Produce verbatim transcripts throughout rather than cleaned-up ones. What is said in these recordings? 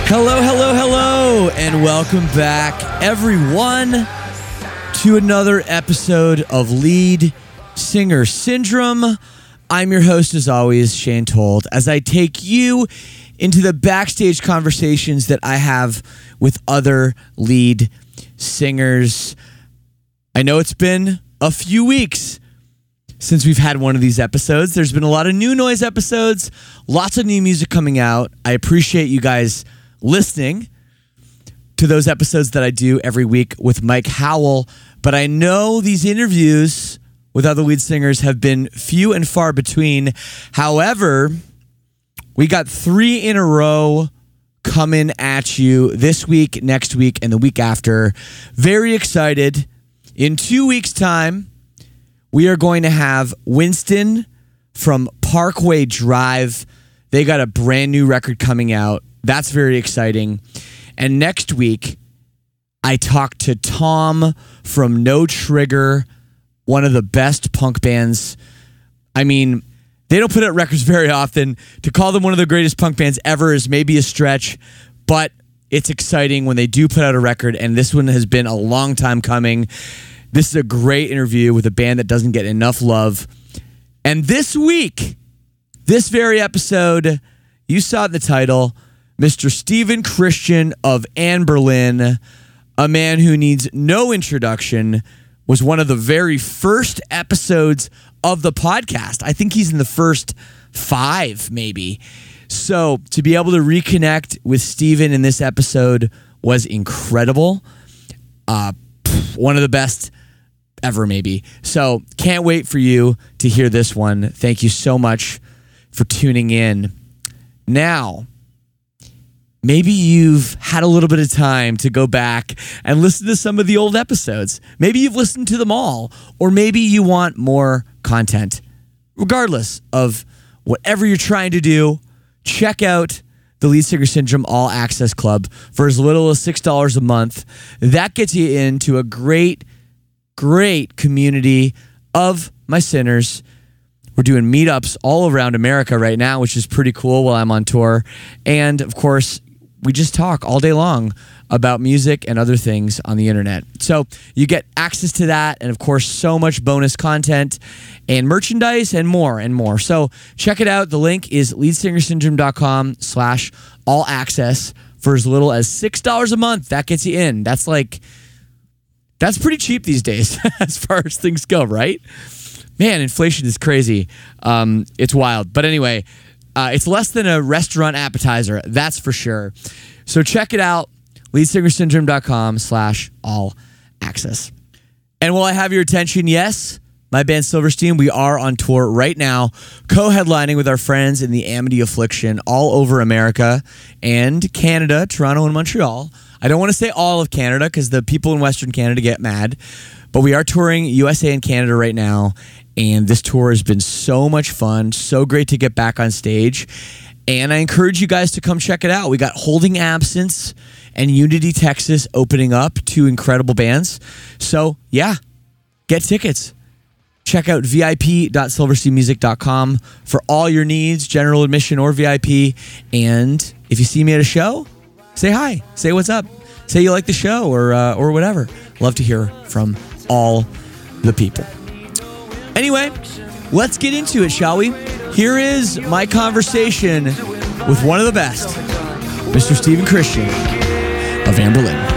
Hello, hello, hello, and welcome back, everyone, to another episode of Lead Singer Syndrome. I'm your host, as always, Shane Told, as I take you into the backstage conversations that I have with other lead singers. I know it's been a few weeks since we've had one of these episodes. There's been a lot of new noise episodes, lots of new music coming out. I appreciate you guys listening to those episodes that I do every week with Mike Howell, but I know these interviews with other lead singers have been few and far between. However, we got three in a row coming at you this week, next week, and the week after. Very excited. In two weeks' time, we are going to have Winston from Parkway Drive. They got a brand new record coming out. That's very exciting. And next week, I talked to Tom from No Trigger, one of the best punk bands. I mean, they don't put out records very often. To call them one of the greatest punk bands ever is maybe a stretch, but it's exciting when they do put out a record, and this one has been a long time coming. This is a great interview with a band that doesn't get enough love. And this week, this very episode, you saw the title, Mister Steven Christian of Anberlin, a man who needs no introduction, was one of the very first episodes of the podcast. I think he's in the first five, maybe. So to be able to reconnect with Steven in this episode was incredible. Uh, one of the best ever, maybe. So can't wait for you to hear this one. Thank you so much for tuning in. Now, maybe you've had a little bit of time to go back and listen to some of the old episodes. Maybe you've listened to them all, or maybe you want more content. Regardless of whatever you're trying to do, check out the Lead Singer Syndrome All Access Club for as little as six dollars a month. That gets you into a great, great community of my sinners. We're doing meetups all around America right now, which is pretty cool while I'm on tour. And of course, we just talk all day long about music and other things on the internet. So you get access to that, and of course, so much bonus content and merchandise and more and more. So check it out. The link is leadsingersyndrome.com slash all access for as little as six dollars a month. That gets you in. That's like, that's pretty cheap these days as far as things go, right? Man, inflation is crazy. Um, it's wild. But anyway, uh, it's less than a restaurant appetizer. That's for sure. So check it out. leadsingersyndrome.com slash all access. And while I have your attention, yes, my band Silverstein, we are on tour right now, co-headlining with our friends in the Amity Affliction all over America and Canada, Toronto and Montreal. I don't want to say all of Canada because the people in Western Canada get mad, but we are touring U S A and Canada right now, and this tour has been so much fun, so great to get back on stage, and I encourage you guys to come check it out. We got Holding Absence and Unity, Texas opening up, two incredible bands. So, yeah, get tickets. Check out V I P dot silverstein music dot com for all your needs, general admission or V I P, and if you see me at a show, say hi, say what's up, say you like the show or uh, or whatever. Love to hear from all the people. Anyway, let's get into it, shall we? Here is my conversation with one of the best, Mister Steven Christian of Anberlin.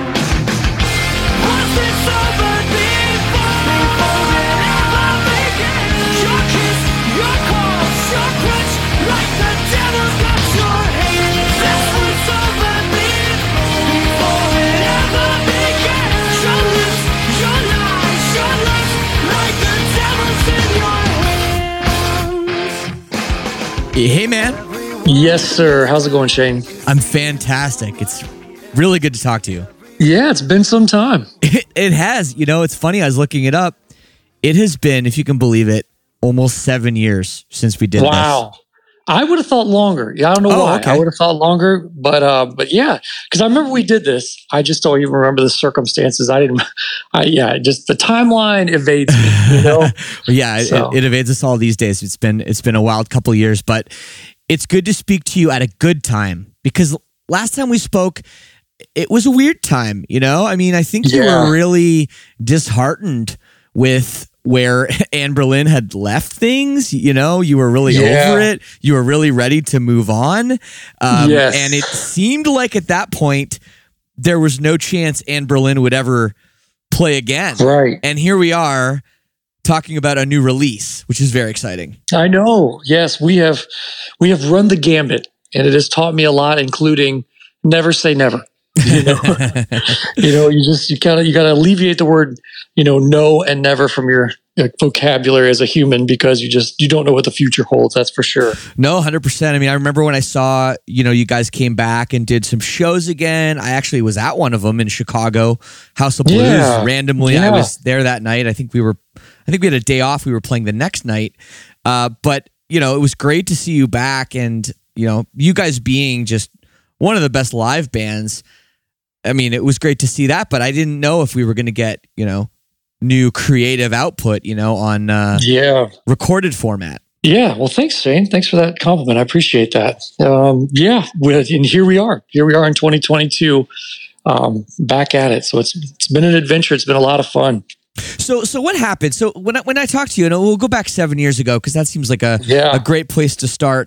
Hey, man. Yes, sir. How's it going, Shane? I'm fantastic. It's really good to talk to you. Yeah, it's been some time. It, it has. You know, it's funny. I was looking it up. It has been, if you can believe it, almost seven years since we did wow. this. Wow. I would have thought longer. Yeah, I don't know oh, why. Okay. I would have thought longer, but uh, but yeah, because I remember we did this. I just don't even remember the circumstances. I didn't. I, yeah, just the timeline evades me. You know. well, yeah, so. it, it evades us all these days. It's been it's been a wild couple of years, but it's good to speak to you at a good time because last time we spoke, it was a weird time, you know? I mean, I think you Yeah. were really disheartened with where Anne Boleyn had left things. You know, you were really Yeah. over it. You were really ready to move on. Um, Yes. And it seemed like at that point, there was no chance Anne Boleyn would ever play again. Right. And here we are talking about a new release, which is very exciting. I know. Yes, we have we have run the gambit, and it has taught me a lot, including never say never. You know, you know, you just you gotta you gotta alleviate the word, you know, no and never from your like, vocabulary as a human, because you just you don't know what the future holds. That's for sure. No, one hundred percent. I mean, I remember when I saw, you know, you guys came back and did some shows again. I actually was at one of them in Chicago, House of Blues. Yeah. Randomly, I Yeah. was there that night. I think we were, I think we had a day off. We were playing the next night. Uh, but, you know, it was great to see you back, and, you know, you guys being just one of the best live bands. I mean, it was great to see that, but I didn't know if we were going to get, you know, new creative output, you know, on uh, Yeah. recorded format. Yeah. Well, thanks, Shane. Thanks for that compliment. I appreciate that. Um, yeah. we- And here we are. Here we are in twenty twenty-two, um, back at it. So it's it's been an adventure. It's been a lot of fun. So, so what happened? So when I, when I talked to you, and we'll go back seven years ago, because that seems like a Yeah. a great place to start.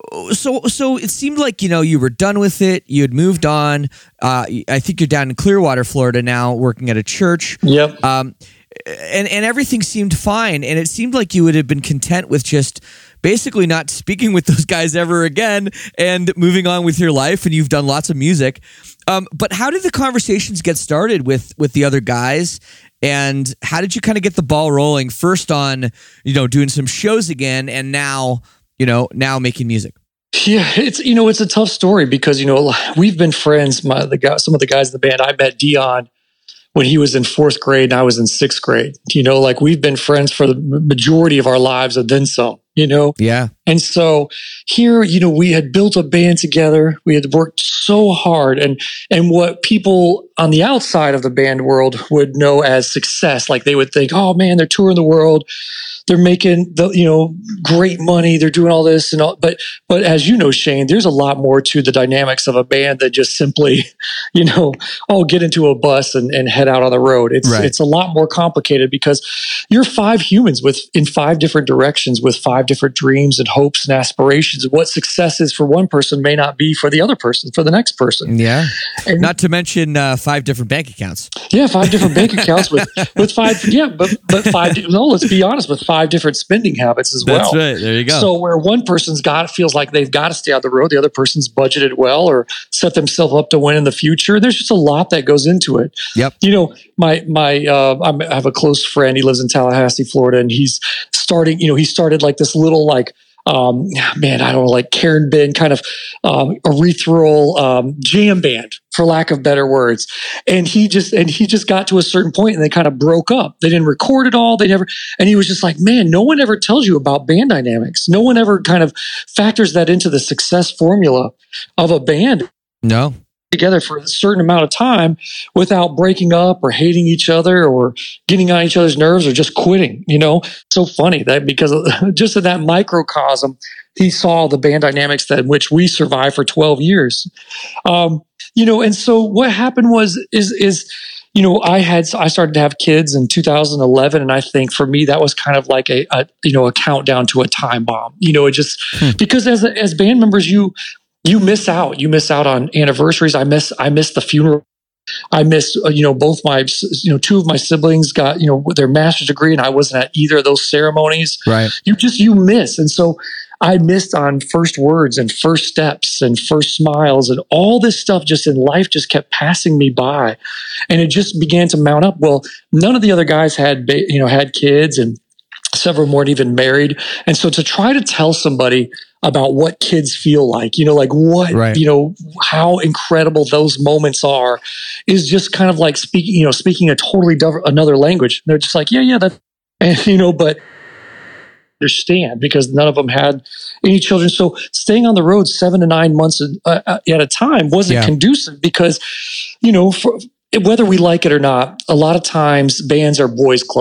So, so it seemed like, you know, you were done with it. You had moved on. Uh, I think you're down in Clearwater, Florida now, working at a church. Yep. Um, and and everything seemed fine, and it seemed like you would have been content with just basically not speaking with those guys ever again and moving on with your life. And you've done lots of music. Um, but how did the conversations get started with with the other guys? And how did you kind of get the ball rolling first on, you know, doing some shows again, and now, you know, now making music? Yeah, it's you know it's a tough story because you know we've been friends. My the guy, some of the guys in the band. I met Dion when he was in fourth grade, and I was in sixth grade. You know, like we've been friends for the majority of our lives, and then some. You know, Yeah. and so here, you know, we had built a band together. We had worked so hard, and and what people on the outside of the band world would know as success, like they would think, oh man, they're touring the world. They're making the you know great money. They're doing all this and all, but but as you know, Shane, there's a lot more to the dynamics of a band than just simply, you know, oh, get into a bus and, and head out on the road. It's Right. it's a lot more complicated because you're five humans with in five different directions with five different dreams and hopes and aspirations. And what success is for one person may not be for the other person, for the next person. Yeah. And Not to mention uh, five different bank accounts. yeah, five different bank accounts with with five. Yeah, but but five. No, let's be honest, with five different spending habits as well. That's right. There you go. So where one person's got feels like they've got to stay on the road, the other person's budgeted well or set themselves up to win in the future. There's just a lot that goes into it. Yep. You know, my my uh, I'm, I have a close friend. He lives in Tallahassee, Florida, and he's starting. You know, he started like this little like. Um, man, I don't know, like Karen Ben kind of um, ethereal um, jam band, for lack of better words. And he just and he just got to a certain point, and they kind of broke up. They didn't record it all. They never. And he was just like, man, no one ever tells you about band dynamics. No one ever kind of factors that into the success formula of a band No. together for a certain amount of time without breaking up or hating each other or getting on each other's nerves or just quitting. You know, so funny that because of, just in that microcosm, he saw the band dynamics that in which we survived for twelve years. Um, you know, and so what happened was is is you know I had I started to have kids in two thousand eleven, and I think for me that was kind of like a, a you know a countdown to a time bomb. You know, it just Hmm. because as as band members you. You miss out. You miss out on anniversaries. I miss. I miss the funeral. I miss. Uh, you know, both my. You know, two of my siblings got. You know, their master's degree, and I wasn't at either of those ceremonies. Right. You just you miss, and so I missed on first words and first steps and first smiles and all this stuff. Just in life, just kept passing me by, and it just began to mount up. Well, none of the other guys had. Ba- you know, had kids, and several weren't even married, and so to try to tell somebody about what kids feel like, you know, like what, Right. you know, how incredible those moments are is just kind of like speaking, you know, speaking a totally diff- another language. They're just like, yeah, yeah, that, and, you know, but understand because none of them had any children. So staying on the road seven to nine months uh, at a time wasn't Yeah. conducive because, you know, for, whether we like it or not, a lot of times bands are boys club.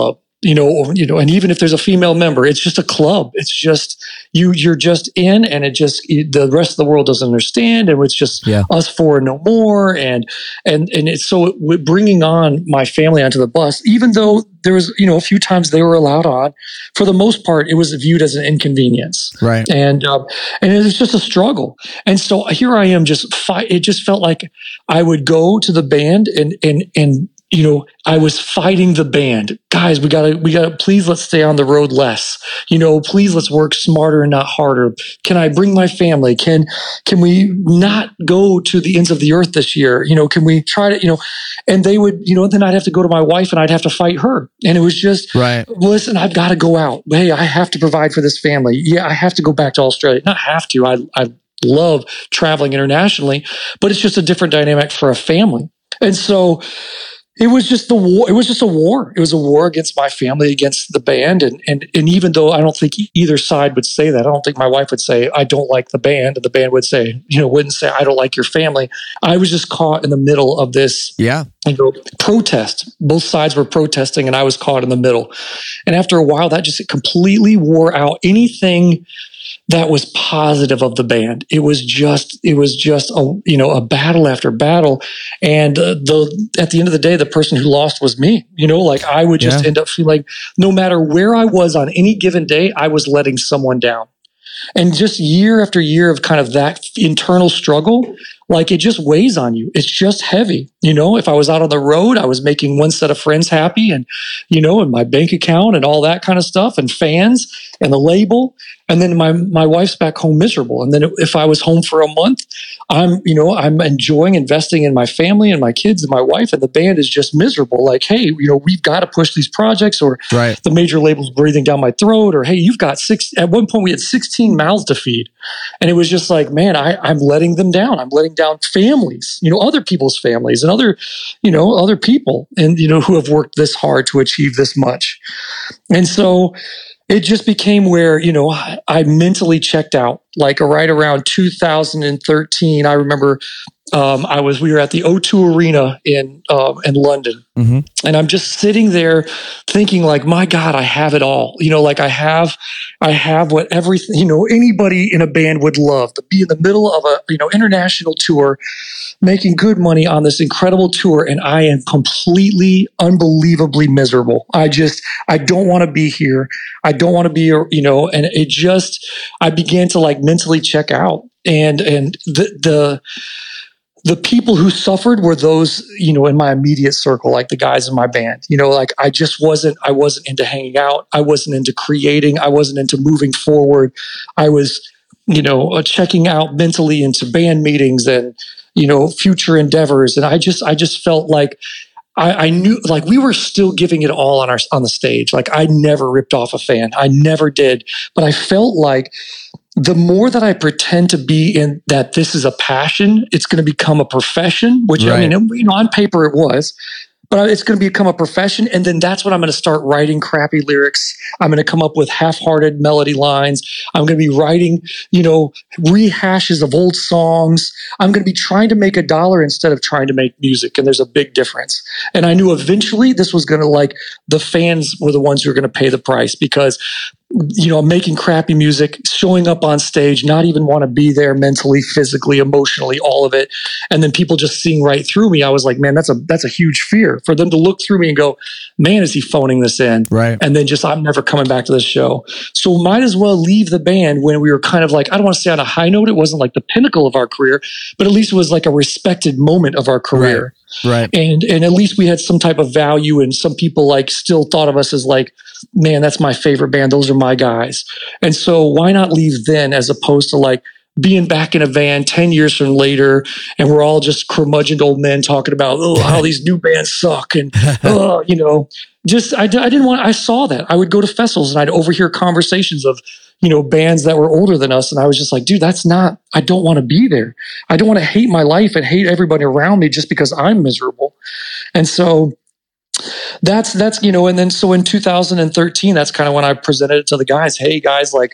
you know, or, you know, and even if there's a female member, it's just a club. It's just you, you're just in, and it just it, the rest of the world doesn't understand, and it's just yeah. us four and no more. And and and it's so we're bringing on my family onto the bus, even though there was, you know, a few times they were allowed on. For the most part, it was viewed as an inconvenience, right? And um, and it was just a struggle. And so here I am, just fight. It just felt like I would go to the band and and and. You know, I was fighting the band. Guys, we gotta, we gotta, please let's stay on the road less. You know, please let's work smarter and not harder. Can I bring my family? Can, can we not go to the ends of the earth this year? You know, can we try to, you know, and they would, you know, then I'd have to go to my wife and I'd have to fight her. And it was just, right. Listen, I've got to go out. Hey, I have to provide for this family. Yeah, I have to go back to Australia. Not have to. I, I love traveling internationally, but it's just a different dynamic for a family. And so, It was just the war. It was just a war. It was a war against my family, against the band. And, and, and even though I don't think either side would say that, I don't think my wife would say, I don't like the band. And the band would say, you know, wouldn't say, I don't like your family. I was just caught in the middle of this yeah. you know, protest. Both sides were protesting and I was caught in the middle. And after a while, that just completely wore out anything that was positive of the band. It was just, it was just a, you know, a battle after battle. And uh, the, at the end of the day, the person who lost was me, you know, like I would just yeah. end up feeling like no matter where I was on any given day, I was letting someone down. And just year after year of kind of that internal struggle, like it just weighs on you. It's just heavy. You know, if I was out on the road, I was making one set of friends happy and, you know, and my bank account and all that kind of stuff and fans and the label. And then my, my wife's back home miserable. And then if I was home for a month, I'm, you know, I'm enjoying investing in my family and my kids and my wife, and the band is just miserable. Like, hey, you know, we've got to push these projects, or right. the major label's breathing down my throat, or, hey, you've got six, at one point we had sixteen mouths to feed. And it was just like, man, I, I'm letting them down. I'm letting down families, you know, other people's families and other, you know, other people and, you know, who have worked this hard to achieve this much. And so it just became where, you know, I, I mentally checked out. Like right around two thousand thirteen, I remember um, I was we were at the O two Arena in um, in London, mm-hmm. and I'm just sitting there thinking, like, my God, I have it all. You know, like I have, I have what everything, you know, anybody in a band would love to be in the middle of a, you know, international tour, making good money on this incredible tour, and I am completely, unbelievably miserable. I just, I don't want to be here. I don't want to be, you know, and it just, I began to like mentally check out, and and the the the people who suffered were those, you know, in my immediate circle, like the guys in my band. You know, like I just wasn't, I wasn't into hanging out. I wasn't into creating. I wasn't into moving forward. I was, you know, uh, checking out mentally into band meetings and, you know, future endeavors. And I just, I just felt like I, I knew, like we were still giving it all on our, on the stage. Like I never ripped off a fan. I never did. But I felt like the more that I pretend to be in that this is a passion, it's going to become a profession, which right. I mean, you know, on paper it was. But it's going to become a profession, and then that's when I'm going to start writing crappy lyrics. I'm going to come up with half-hearted melody lines. I'm going to be writing, you know, rehashes of old songs. I'm going to be trying to make a dollar instead of trying to make music, and there's a big difference. And I knew eventually this was going to, like, the fans were the ones who were going to pay the price, because you know, making crappy music, showing up on stage, not even want to be there mentally, physically, emotionally, all of it. And then people just seeing right through me. I was like, man, that's a, that's a huge fear for them to look through me and go, man, is he phoning this in? Right. And then just, I'm never coming back to this show. So might as well leave the band when we were kind of like, I don't want to say on a high note. It wasn't like the pinnacle of our career, but at least it was like a respected moment of our career. Right. Right. And, and at least we had some type of value, and some people like still thought of us as like, man, that's my favorite band. Those are my guys. And so why not leave then, as opposed to like being back in a van ten years from later, and we're all just curmudgeon old men talking about, oh, how these new bands suck. And, oh, you know, just, I, I didn't want, I saw that. I would go to festivals and I'd overhear conversations of, you know, bands that were older than us. And I was just like, dude, that's not, I don't want to be there. I don't want to hate my life and hate everybody around me just because I'm miserable. And so that's, that's, you know, and then so in two thousand thirteen, that's kind of when I presented it to the guys. Hey guys, like,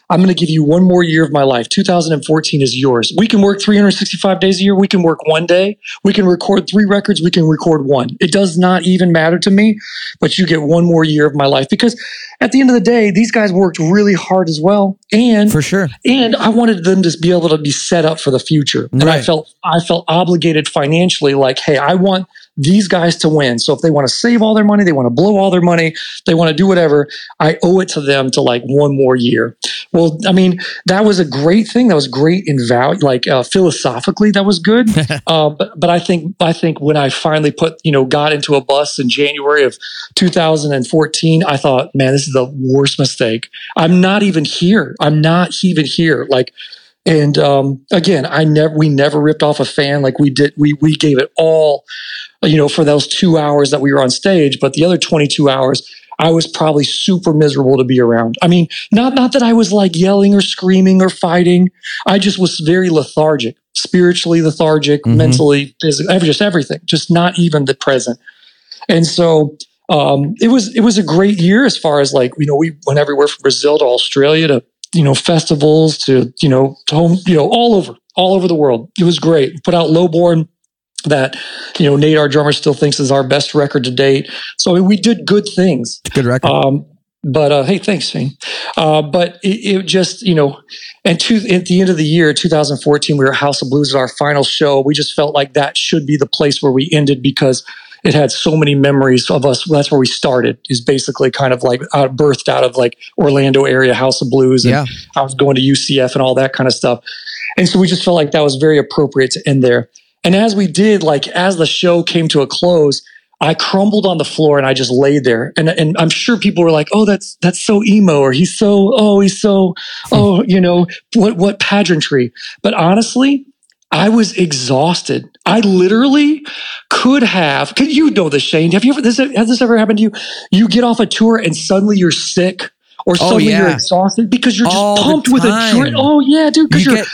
I'm going to give you one more year of my life. two thousand fourteen is yours. We can work three hundred sixty-five days a year. We can work one day. We can record three records. We can record one. It does not even matter to me, but you get one more year of my life, because at the end of the day, these guys worked really hard as well. And for sure. And I wanted them to be able to be set up for the future. And right. I felt, I felt obligated financially, like, hey, I want these guys to win. So if they want to save all their money, they want to blow all their money, they want to do whatever, I owe it to them to like one more year. Well, I mean, that was a great thing. That was great in value, like uh, philosophically, that was good. uh, but but I think I think when I finally put, you know, got into a bus in January of two thousand fourteen, I thought, man, this is the worst mistake. I'm not even here. I'm not even here. Like, and um, again, I never, we never ripped off a fan. Like we did, we we gave it all, you know, for those two hours that we were on stage. But the other twenty-two hours, I was probably super miserable to be around. I mean, not not that I was like yelling or screaming or fighting. I just was very lethargic, spiritually lethargic, mm-hmm. mentally, physically, just everything, just not even the present. And so um, it was it was a great year as far as like, you know, we went everywhere from Brazil to Australia to, you know, festivals to, you know, to home, you know, all over, all over the world. It was great. We put out Lowborn, that, you know, Nate, our drummer, still thinks is our best record to date. So I mean, we did good things. Good record. Um, but uh, hey, thanks, Shane. Uh, but it, it just, you know, and to, at the end of the year, two thousand fourteen, we were at House of Blues at our final show. We just felt like that should be the place where we ended, because it had so many memories of us. That's where we started, is basically kind of like uh, birthed out of like Orlando area House of Blues. And yeah. I was going to U C F and all that kind of stuff. And so we just felt like that was very appropriate to end there. And as we did, like as the show came to a close, I crumbled on the floor and I just laid there. And and I'm sure people were like, oh, that's that's so emo, or he's so, oh, he's so, oh, you know, what what pageantry. But honestly, I was exhausted. I literally could have, could you know this, Shane? Have you ever, this, has this ever happened to you? You get off a tour and suddenly you're sick, or suddenly oh, yeah. you're exhausted because you're just All pumped with adrenaline. Oh yeah, dude. You you get,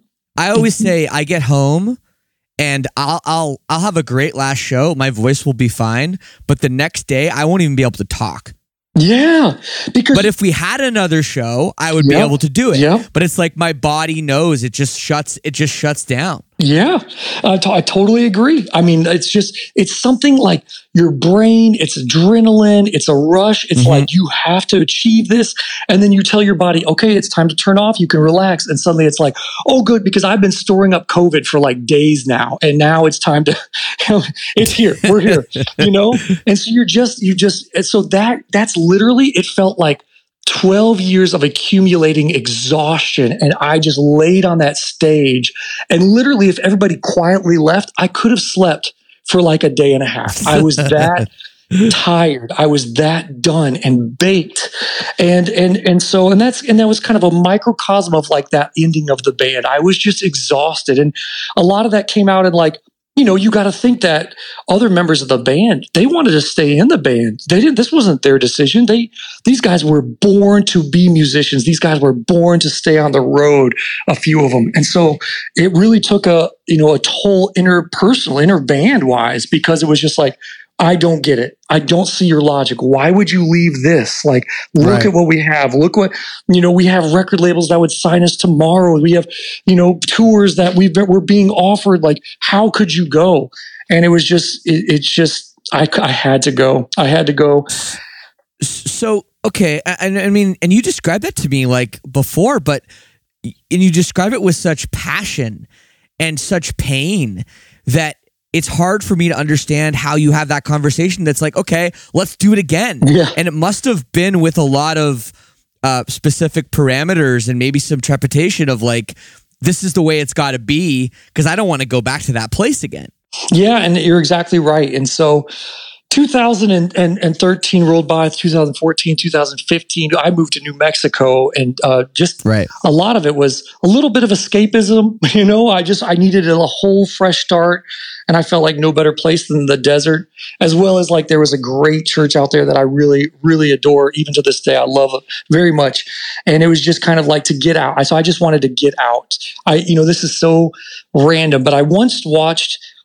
I always say I get home and I'll, I'll, I'll have a great last show. My voice will be fine, but the next day I won't even be able to talk. Yeah, because but if we had another show, I would yep, be able to do it. Yep. But it's like my body knows it just shuts. It just shuts down. Yeah, uh, t- I totally agree. I mean, it's just, it's something like your brain, it's adrenaline, it's a rush. It's mm-hmm. like you have to achieve this. And then you tell your body, okay, it's time to turn off. You can relax. And suddenly it's like, oh, good, because I've been storing up COVID for like days now. And now it's time to, it's here. We're here, you know? And so you're just, you just, and so that, that's literally, it felt like twelve years of accumulating exhaustion. And I just laid on that stage. And literally, if everybody quietly left, I could have slept for like a day and a half. I was that tired. I was that done and baked. And, and, and so, and that's, and that was kind of a microcosm of like that ending of the band. I was just exhausted. And a lot of that came out in like, you know, you got to think that other members of the band, they wanted to stay in the band. They didn't, this wasn't their decision. They, these guys were born to be musicians. These guys were born to stay on the road, a few of them. And so it really took a, you know, a toll interpersonal, inter band wise, because it was just like, I don't get it. I don't see your logic. Why would you leave this? Like, look right. at what we have. Look what, you know, we have record labels that would sign us tomorrow. We have, you know, tours that we've been, we're being offered. Like, how could you go? And it was just, it, it's just, I, I had to go. I had to go. So, okay. And I, I mean, and you described that to me like before, but, and you describe it with such passion and such pain that it's hard for me to understand how you have that conversation that's like, okay, let's do it again. Yeah. And it must have been with a lot of uh, specific parameters and maybe some trepidation of like, this is the way it's got to be, because I don't want to go back to that place again. Yeah, and you're exactly right. And so two thousand thirteen rolled by, two thousand fourteen, two thousand fifteen, I moved to New Mexico, and uh, just right. a lot of it was a little bit of escapism. You know, I just, I needed a whole fresh start, and I felt like no better place than the desert, as well as like there was a great church out there that I really, really adore. Even to this day, I love it very much. And it was just kind of like to get out. So I just wanted to get out. I, you know, this is so random, but I once watched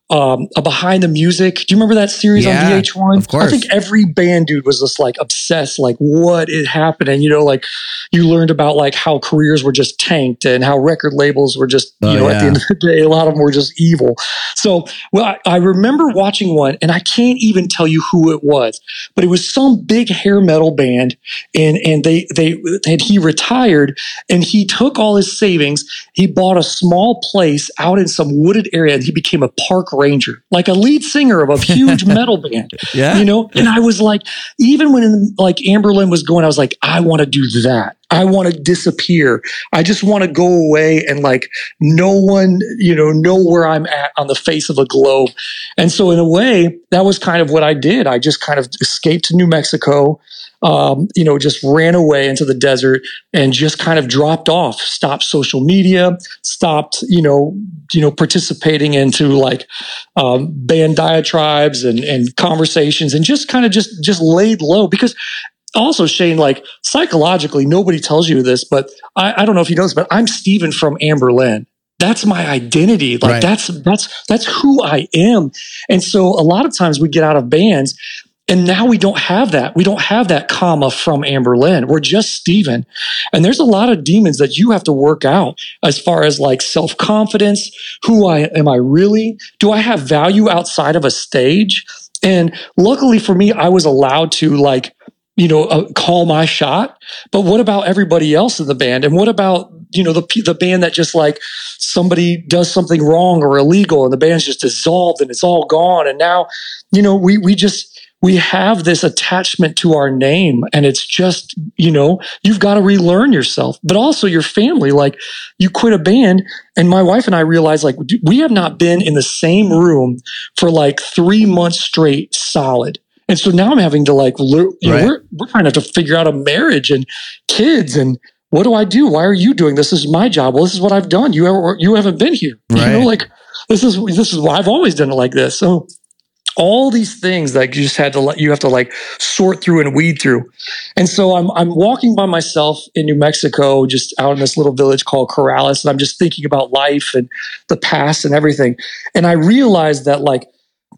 um, a Behind the Music. Do you remember that series Yeah, on V H one? of course. I think every band dude was just like obsessed, like what is happening? You know, like you learned about like how careers were just tanked and how record labels were just, you Oh, know, yeah. at the end of the day, a lot of them were just evil. So, well, I, I remember watching one, and I can't even tell you who it was, but it was some big hair metal band, and and they they and he retired, and he took all his savings, he bought a small place out in some wooded area, and he became a park ranger, like a lead singer of a huge metal band. Yeah. You know, and I was like, even when like Anberlin was going, I was like, I want to do that. I want to disappear. I just want to go away and like no one, you know, know where I'm at on the face of a globe. And so in a way, that was kind of what I did. I just kind of escaped to New Mexico, um, you know, just ran away into the desert and just kind of dropped off, stopped social media, stopped, you know, you know, participating into like um, band diatribes and, and conversations, and just kind of just, just laid low. Because also, Shane, like psychologically, nobody tells you this, but I, I don't know if you know this, but I'm Steven from Anberlin. That's my identity. Like Right. that's that's that's who I am. And so a lot of times we get out of bands, and now we don't have that. We don't have that comma from Anberlin. We're just Steven. And there's a lot of demons that you have to work out as far as like self-confidence. Who I am I really? Do I have value outside of a stage? And luckily for me, I was allowed to like, you know, uh, call my shot. But what about everybody else in the band? And what about, you know, the the band that just like somebody does something wrong or illegal and the band's just dissolved and it's all gone. And now, you know, we we just, we have this attachment to our name, and it's just, you know, you've got to relearn yourself, but also your family. Like you quit a band, and my wife and I realized like we have not been in the same room for like three months straight solid. And so now I'm having to like, you know, Right. we're, we're trying to have to figure out a marriage and kids, and what do I do? Why are you doing this? This is my job. Well, this is what I've done. You ever, you haven't been here. Right. You know, like this is, this is why I've always done it like this. So all these things that you just had to let, you have to like sort through and weed through. And so I'm, I'm walking by myself in New Mexico, just out in this little village called Corrales. And I'm just thinking about life and the past and everything. And I realized that like,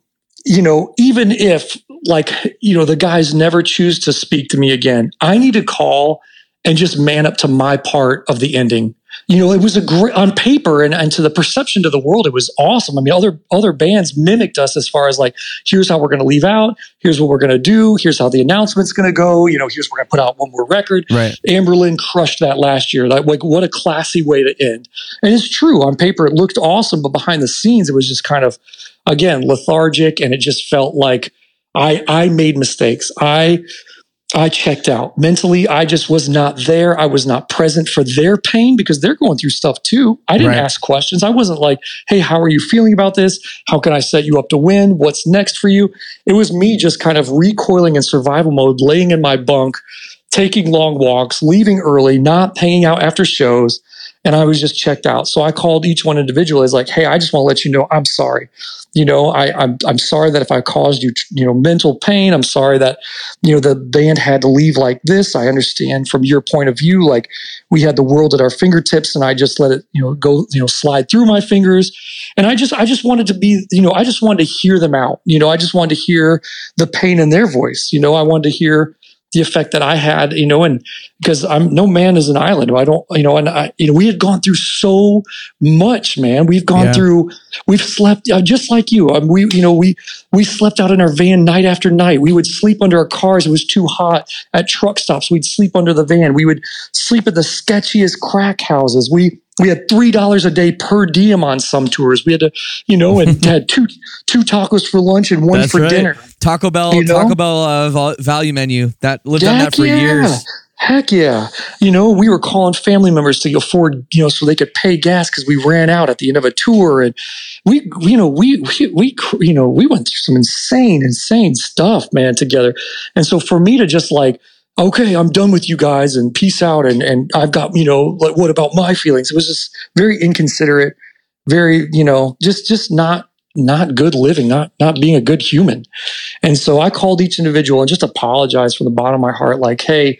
you know, even if like, you know, the guys never choose to speak to me again, I need to call and just man up to my part of the ending. You know, it was a great on paper, and, and to the perception to the world, it was awesome. I mean, other other bands mimicked us as far as like, here's how we're going to leave out, here's what we're going to do, here's how the announcement's going to go. You know, here's we're going to put out one more record. Right. Anberlin crushed that last year. Like, like, what a classy way to end. And it's true. On paper, it looked awesome, but behind the scenes, it was just kind of, again, lethargic, and it just felt like I I made mistakes. I I checked out mentally. I just was not there. I was not present for their pain because they're going through stuff too. I didn't Right. ask questions. I wasn't like, hey, how are you feeling about this? How can I set you up to win? What's next for you? It was me just kind of recoiling in survival mode, laying in my bunk, taking long walks, leaving early, not hanging out after shows. And I was just checked out. So I called each one individually. It's like, hey, I just want to let you know I'm sorry. You know, I, I'm I'm sorry that if I caused you, you know, mental pain. I'm sorry that, you know, the band had to leave like this. I understand from your point of view, like we had the world at our fingertips, and I just let it, you know, go, you know, slide through my fingers. And I just I just wanted to be, you know, I just wanted to hear them out. You know, I just wanted to hear the pain in their voice. You know, I wanted to hear the effect that I had, you know, and because I'm no man is an island. I don't, you know, and I, you know, we had gone through so much, man. We've gone Yeah. through, we've slept uh, just like you. Um, we, you know, we, we slept out in our van night after night. We would sleep under our cars. It was too hot at truck stops. We'd sleep under the van. We would sleep at the sketchiest crack houses. We, we had three dollars a day per diem on some tours. We had to, you know, and had two, two tacos for lunch and one That's for right. dinner. Taco Bell, You know? Taco Bell uh, vol- value menu that lived on Heck that for yeah. years. Heck yeah. You know, we were calling family members to afford, you know, so they could pay gas because we ran out at the end of a tour. And we, you know, we, we, we, you know, we went through some insane, insane stuff, man, together. And so for me to just like, okay, I'm done with you guys and peace out. And, and I've got, you know, like, what about my feelings? It was just very inconsiderate, very, you know, just, just not, not good living, not, not being a good human. And so I called each individual and just apologized from the bottom of my heart. Like, hey,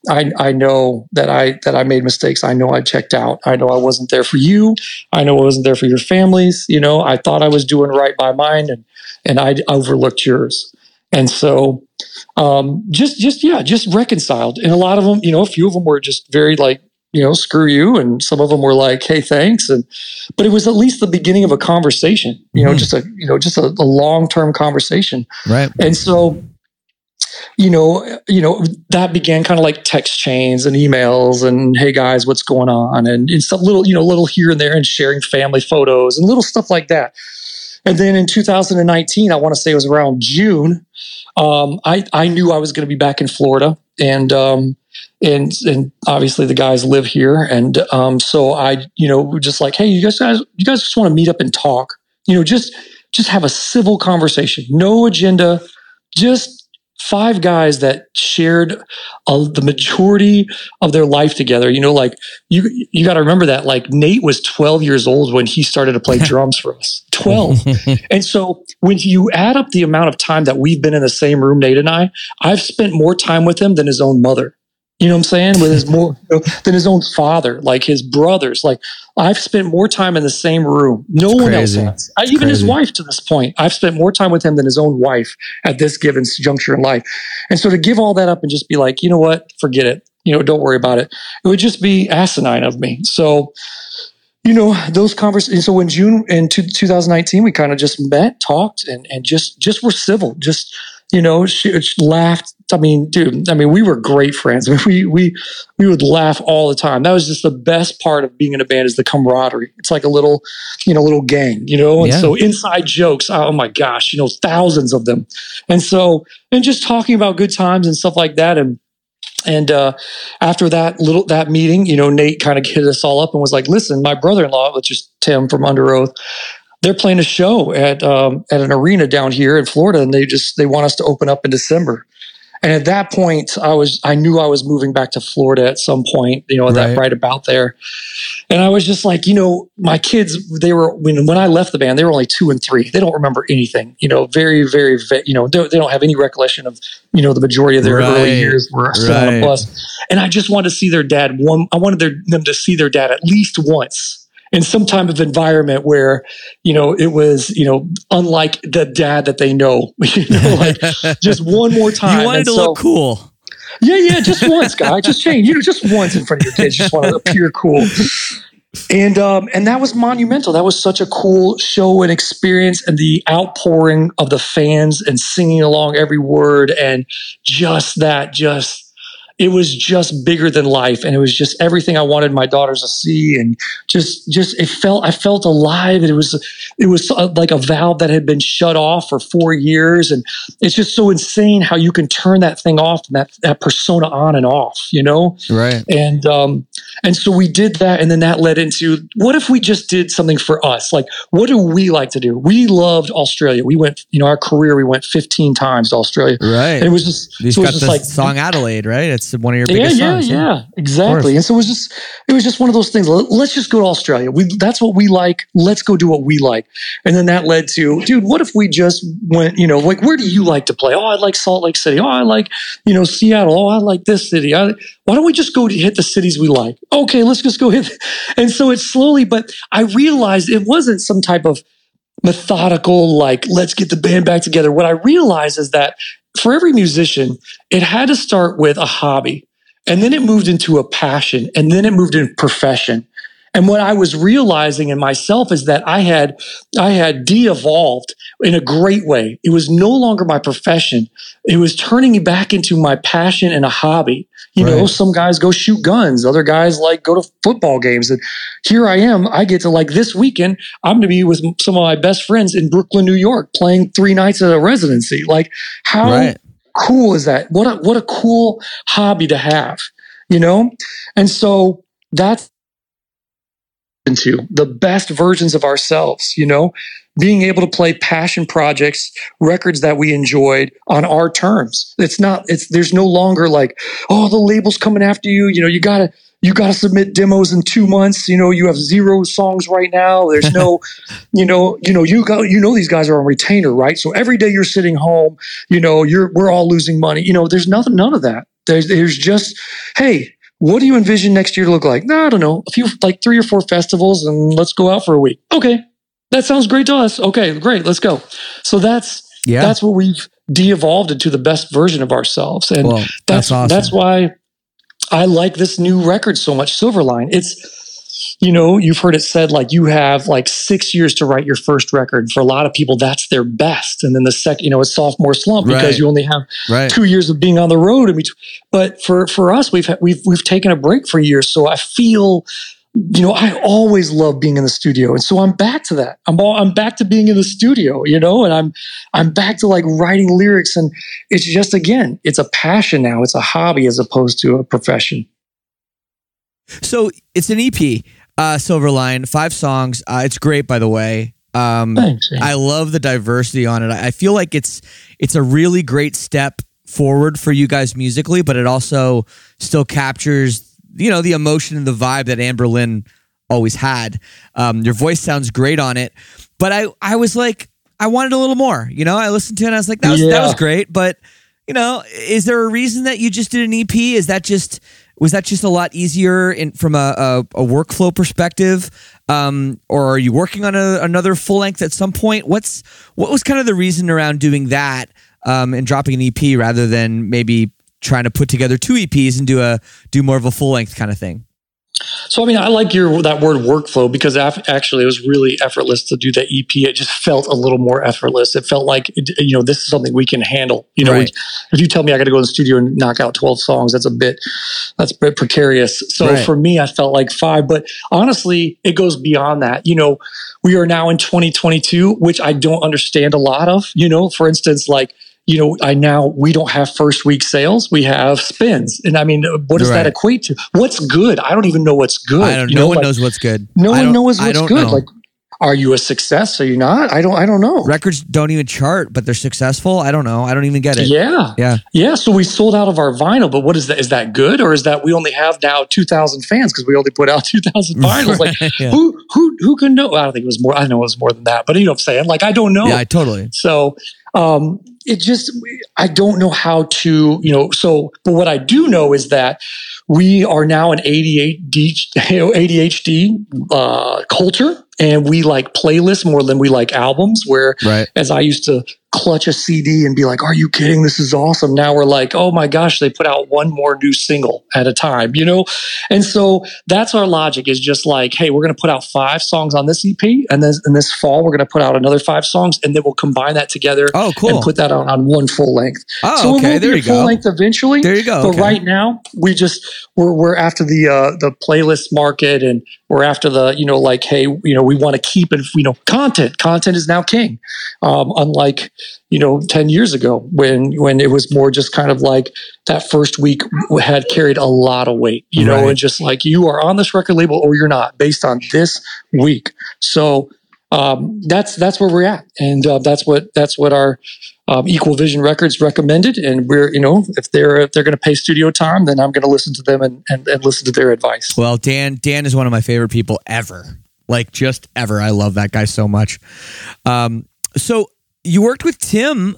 I, I know that I that I made mistakes. I know I checked out. I know I wasn't there for you. I know I wasn't there for your families. You know, I thought I was doing right by mine, and and I overlooked yours. And so, um, just just yeah, just reconciled. And a lot of them, you know, a few of them were just very like, you know, screw you, and some of them were like, hey, thanks. And but it was at least the beginning of a conversation. You know, mm-hmm. just a you know just a, a long term conversation. Right. And so. You know, you know that began kind of like text chains and emails and hey guys, what's going on, and, and stuff little, you know, little here and there, and sharing family photos and little stuff like that. And then in two thousand nineteen, I want to say it was around June, um, I I knew I was going to be back in Florida, and um, and and obviously the guys live here, and um, so I you know just like, hey, you guys guys you guys just want to meet up and talk, you know, just just have a civil conversation, no agenda, just five guys that shared uh, the majority of their life together. You know, like you, you got to remember that like Nate was twelve years old when he started to play drums for us, twelve. And so when you add up the amount of time that we've been in the same room, Nate and I, I've spent more time with him than his own mother. You know what I'm saying? With his more you know, than his own father, like his brothers. Like I've spent more time in the same room. No it's one crazy. else has. I, even crazy. His wife to this point. I've spent more time with him than his own wife at this given juncture in life. And so to give all that up and just be like, you know what? Forget it. You know, don't worry about it. It would just be asinine of me. So, you know, those conversations. So in June in two thousand nineteen, we kind of just met, talked, and and just just were civil. Just you know, she, she laughed. I mean, dude, I mean, we were great friends. I mean, we we we would laugh all the time. That was just the best part of being in a band is the camaraderie. It's like a little, you know, little gang, you know? And yeah. So inside jokes, oh my gosh, you know, thousands of them. And so, and just talking about good times and stuff like that. And And uh, after that little that meeting, you know, Nate kind of hit us all up and was like, listen, my brother-in-law, which is Tim from Under Oath, they're playing a show at um, at an arena down here in Florida, and they just they want us to open up in December. And at that point, I was I knew I was moving back to Florida at some point, you know, right. that right about there. And I was just like, you know, my kids, they were when when I left the band, they were only two and three. They don't remember anything, you know, very very, you know, they don't have any recollection of, you know, the majority of their right. early years were still right. on a bus. And I just wanted to see their dad one. I wanted their, them to see their dad at least once. In some type of environment where, you know, it was, you know, unlike the dad that they know, you know, like just one more time. You wanted and to so, look cool. Yeah, yeah, just once, guy. Just change, you know, just once in front of your kids. Just want to appear cool. And um, and that was monumental. That was such a cool show and experience, and the outpouring of the fans and singing along every word, and just that, just. It was just bigger than life, and it was just everything I wanted my daughters to see, and just, just it felt. I felt alive, and it was, it was like a valve that had been shut off for four years, and it's just so insane how you can turn that thing off and that that persona on and off, you know? Right. And um, and so we did that, and then that led into what if we just did something for us? Like, what do we like to do? We loved Australia. We went, you know, our career. We went fifteen times to Australia. Right. And it was just, you so got it was the just like song Adelaide, right? It's one of your yeah, biggest yeah, songs. Yeah, yeah, exactly. And so it was just, it was just one of those things. Let's just go to Australia. We, that's what we like. Let's go do what we like. And then that led to, dude, what if we just went, you know, like, where do you like to play? Oh, I like Salt Lake City. Oh, I like, you know, Seattle. Oh, I like this city. I, why don't we just go to hit the cities we like? Okay, let's just go hit. And so it's slowly, but I realized it wasn't some type of methodical, like, let's get the band back together. What I realized is that for every musician, it had to start with a hobby, and then it moved into a passion, and then it moved into profession. And what I was realizing in myself is that I had I had de-evolved in a great way. It was no longer my profession. It was turning it back into my passion and a hobby. You right. know, some guys go shoot guns. Other guys like go to football games. And here I am. I get to, like, this weekend, I'm going to be with some of my best friends in Brooklyn, New York, playing three nights at a residency. Like, how right. cool is that? What a, what a cool hobby to have, you know? And so that's into the best versions of ourselves, you know, being able to play passion projects, records that we enjoyed on our terms. It's not, it's, there's no longer like, oh, the label's coming after you. You know, you gotta, you gotta submit demos in two months. You know, you have zero songs right now. There's no, you know, you know, you got, you know, these guys are on retainer, right? So every day you're sitting home, you know, you're, we're all losing money. You know, there's nothing, none of that. There's, there's just, hey, what do you envision next year to look like? No, I don't know. A few, like three or four festivals, and let's go out for a week. Okay, that sounds great to us. Okay, great, let's go. So that's yeah. that's what we've de-evolved into the best version of ourselves, and well, that's that's, awesome. That's why I like this new record so much, Silverline. It's, you know, you've heard it said like you have like six years to write your first record. For a lot of people, that's their best. And then the second, you know, it's sophomore slump because right. you only have right. two years of being on the road. In between. But for, for us, we've, we've, we've taken a break for years. So I feel, you know, I always love being in the studio. And so I'm back to that. I'm all, I'm back to being in the studio, you know, and I'm, I'm back to like writing lyrics. And it's just, again, it's a passion now. It's a hobby as opposed to a profession. So it's an E P. Uh, Silverline, five songs. Uh, it's great, by the way. Um, Thanks, I love the diversity on it. I feel like it's it's a really great step forward for you guys musically, but it also still captures, you know, the emotion and the vibe that Anberlin always had. Um, your voice sounds great on it, but I I was like, I wanted a little more. You know, I listened to it and I was like, that was yeah. that was great, but you know, is there a reason that you just did an E P? Is that just Was that just a lot easier in, from a, a, a workflow perspective? Um, or are you working on a, another full length at some point? What's What was kind of the reason around doing that um, and dropping an E P rather than maybe trying to put together two E Ps and do a do more of a full length kind of thing? So, I mean, I like your that word workflow because af- actually it was really effortless to do that E P. It just felt a little more effortless. It felt like, you know, this is something we can handle. You know, right. we, if you tell me I got to go in the studio and knock out twelve songs, that's a bit, that's a bit precarious. So right. for me, I felt like five. But honestly, it goes beyond that. You know, we are now in twenty twenty-two, which I don't understand a lot of. You know, for instance, like, you know, I now, we don't have first week sales. We have spins. And I mean, what does right. that equate to? What's good? I don't even know what's good. I don't, you no know, one like, knows what's good. No one knows what's good. Know. Like, are you a success? Are you not? I don't, I don't know. Records don't even chart, but they're successful. I don't know. I don't even get it. Yeah. Yeah. Yeah. So we sold out of our vinyl, but what is that? Is that good? Or is that we only have now two thousand fans because we only put out two thousand vinyls? Like yeah. who, who, who can know? I don't think it was more, I know it was more than that, but you know what I'm saying? Like, I don't know. Yeah, I totally. So, um, it just, I don't know how to, you know, so, but what I do know is that we are now an A D H D uh, culture, and we like playlists more than we like albums, where right. as I used to clutch a C D and be like, are you kidding? This is awesome. Now we're like, oh my gosh, they put out one more new single at a time, you know? And so that's our logic, is just like, hey, we're going to put out five songs on this E P. And then in this fall, we're going to put out another five songs, and then we'll combine that together oh, cool. and put that on, on one full length. Oh, so okay. it will there be you a full go. length eventually. There you go. But okay. right now, we just, we're, we're after the, uh, the playlist market, and we're after the, you know, like, hey, you know, we want to keep it, you know, content, content is now king. Um, unlike, you know, ten years ago when, when it was more just kind of like that first week had carried a lot of weight, you know, right. and just like, you are on this record label or you're not based on this week. So, um, that's, that's where we're at. And, uh, that's what, that's what our, um, Equal Vision Records recommended. And we're, you know, if they're, if they're going to pay studio time, then I'm going to listen to them and, and, and listen to their advice. Well, Dan, Dan is one of my favorite people ever. Like, just ever. I love that guy so much. Um, so you worked with Tim,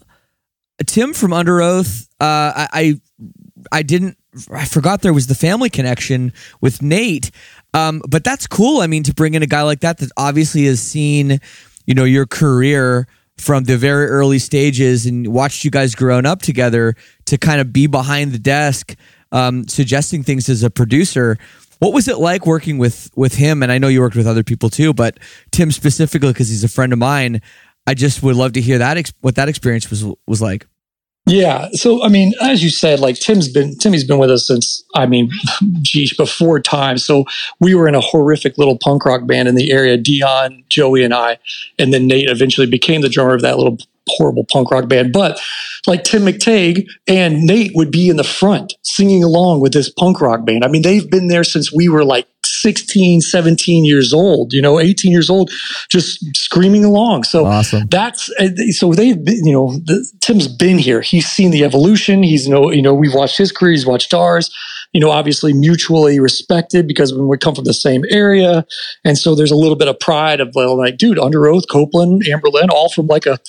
Tim from Under Oath. Uh, I, I, I didn't, I forgot there was the family connection with Nate. Um, but that's cool. I mean, to bring in a guy like that, that obviously has seen, you know, your career from the very early stages and watched you guys growing up together, to kind of be behind the desk, um, suggesting things as a producer. What was it like working with with him? And I know you worked with other people too, but Tim specifically, because he's a friend of mine. I just would love to hear that ex- what that experience was was like. Yeah. So, I mean, as you said, like Tim's been, Timmy's been with us since, I mean, geez, before time. So we were in a horrific little punk rock band in the area, Dion, Joey, and I, and then Nate eventually became the drummer of that little horrible punk rock band. But like Tim McTague and Nate would be in the front singing along with this punk rock band. I mean, they've been there since we were like sixteen, seventeen years old, you know, eighteen years old, just screaming along. So awesome. That's, so they've been, you know, the, Tim's been here. He's seen the evolution. He's, you know, you know, we've watched his career. He's watched ours, you know, obviously mutually respected because when we come from the same area. And so there's a little bit of pride of, well, like, dude, Under Oath, Copeland, Anberlin, all from like a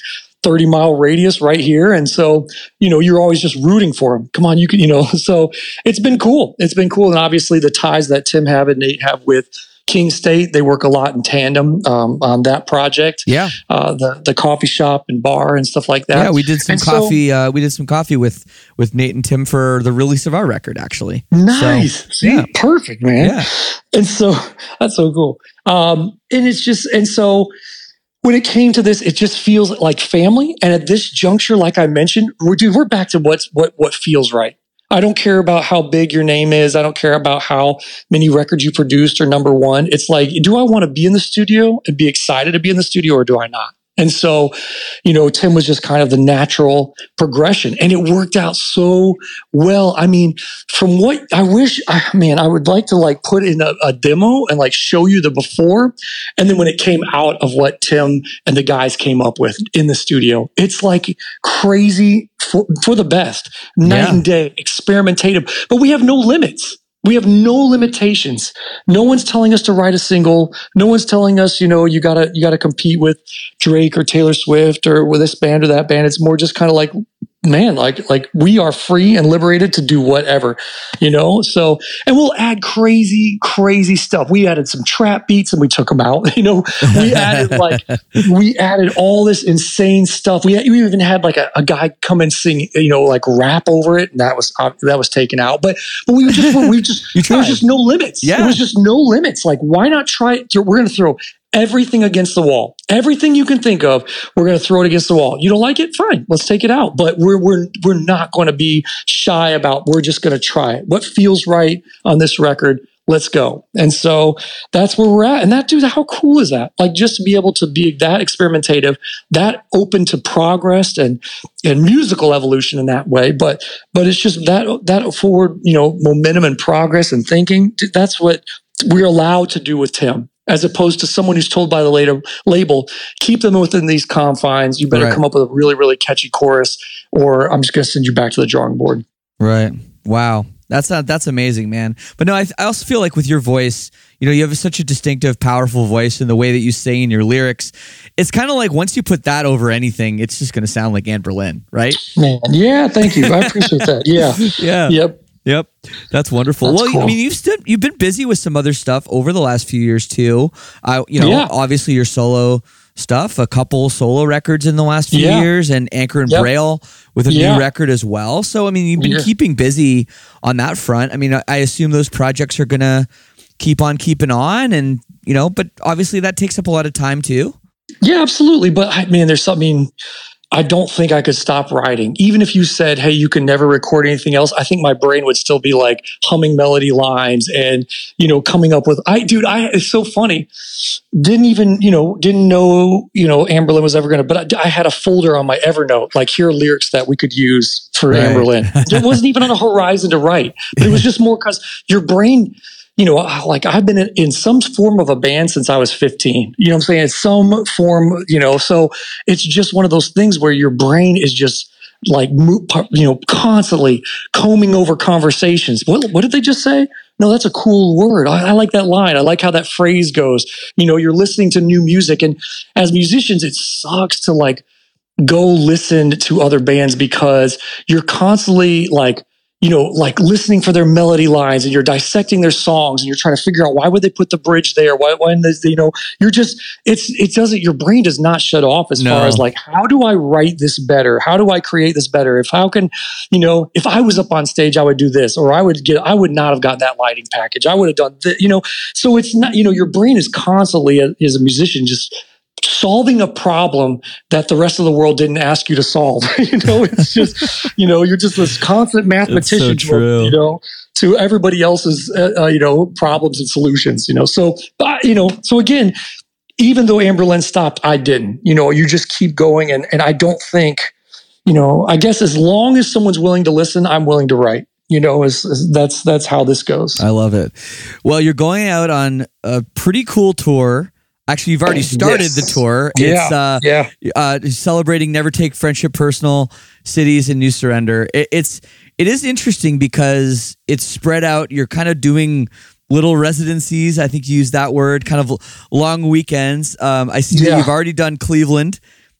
thirty mile radius right here. And so, you know, you're always just rooting for him. Come on, you can, you know, so it's been cool. It's been cool. And obviously the ties that Tim have and Nate have with King State, they work a lot in tandem um, on that project. Yeah, uh, the the coffee shop and bar and stuff like that. Yeah, we did some and coffee. So, uh, we did some coffee with with Nate and Tim for the release of our record. Actually, nice. So, See, yeah. Perfect, man. Yeah. And so that's so cool. Um, and it's just and so when it came to this, it just feels like family. And at this juncture, like I mentioned, we're dude, we're back to what's what what feels right. I don't care about how big your name is. I don't care about how many records you produced or number one. It's like, do I want to be in the studio and be excited to be in the studio or do I not? And so, you know, Tim was just kind of the natural progression and it worked out so well. I mean, from what I wish, I, man, I would like to like put in a, a demo and like show you the before. And then when it came out of what Tim and the guys came up with in the studio, it's like crazy for, for the best, night yeah. and day, experimentative, but we have no limits. We have no limitations. No one's telling us to write a single. No one's telling us, you know, you gotta you gotta compete with Drake or Taylor Swift or with this band or that band. It's more just kind of like, man, like like we are free and liberated to do whatever, you know. So, and we'll add crazy, crazy stuff. We added some trap beats and we took them out. You know, we added like we added all this insane stuff. We, we even had like a, a guy come and sing, you know, like rap over it, and that was uh, that was taken out. But but we just we just there was just no limits. Yeah, there was just no limits. Like, why not try it? We're going to throw everything against the wall. Everything you can think of, we're going to throw it against the wall. You don't like it? Fine. Let's take it out. But we're we're we're not going to be shy about, we're just going to try it. What feels right on this record? Let's go. And so that's where we're at. And that, dude, how cool is that? Like, just to be able to be that experimentative, that open to progress and and musical evolution in that way. But but it's just that that forward, you know, momentum and progress and thinking. Dude, that's what we're allowed to do with Tim, as opposed to someone who's told by the later label, keep them within these confines. You better right. come up with a really, really catchy chorus, or I'm just going to send you back to the drawing board. Right. Wow. That's not, that's amazing, man. But no, I, I also feel like with your voice, you know, you have such a distinctive, powerful voice in the way that you sing your lyrics. It's kind of like once you put that over anything, it's just going to sound like Anberlin, right? Man, yeah, thank you. I appreciate that. Yeah. Yeah. Yep. Yep. That's wonderful. That's well, cool. I mean, you've still, you've been busy with some other stuff over the last few years too. I, you know, yeah. obviously your solo stuff, a couple solo records in the last few yeah. years, and Anchor and yep. Braille with a yeah. new record as well. So, I mean, you've been yeah. keeping busy on that front. I mean, I, I assume those projects are going to keep on keeping on, and, you know, but obviously that takes up a lot of time too. Yeah, absolutely. But I mean, there's something, I don't think I could stop writing. Even if you said, hey, you can never record anything else, I think my brain would still be like humming melody lines and, you know, coming up with, I, dude, I, it's so funny. Didn't even, you know, didn't know, you know, Anberlin was ever going to, but I, I had a folder on my Evernote, like, here are lyrics that we could use for right. Anberlin. It wasn't even on a horizon to write, but it was just more because your brain, you know, like I've been in, in some form of a band since I was fifteen. You know what I'm saying? It's some form, you know, so it's just one of those things where your brain is just like, you know, constantly combing over conversations. What, what did they just say? No, that's a cool word. I, I like that line. I like how that phrase goes. You know, you're listening to new music. And as musicians, it sucks to like go listen to other bands because you're constantly like, you know, like listening for their melody lines, and you're dissecting their songs, and you're trying to figure out why would they put the bridge there? Why, when this, you know, you're just, it's, it doesn't, your brain does not shut off as no. far as like, how do I write this better? How do I create this better? If how can, you know, if I was up on stage, I would do this, or I would get, I would not have gotten that lighting package. I would have done that, you know, so it's not, you know, your brain is constantly as a musician, just solving a problem that the rest of the world didn't ask you to solve. You know, it's just, you know, you're just this constant mathematician, so to, you know, to everybody else's, uh, uh, you know, problems and solutions, you know. So, uh, you know, so again, even though Anberlin stopped, I didn't, you know, you just keep going. And, and I don't think, you know, I guess as long as someone's willing to listen, I'm willing to write. You know, is, is that's, that's how this goes. I love it. Well, you're going out on a pretty cool tour. Actually, you've already started yes. the tour. Yeah, it's uh, yeah. Uh, celebrating Never Take Friendship Personal, Cities, and New Surrender. It, it's it is interesting because it's spread out. You're kind of doing little residencies. I think you used that word. Kind of long weekends. Um, I see yeah. that you've already done Cleveland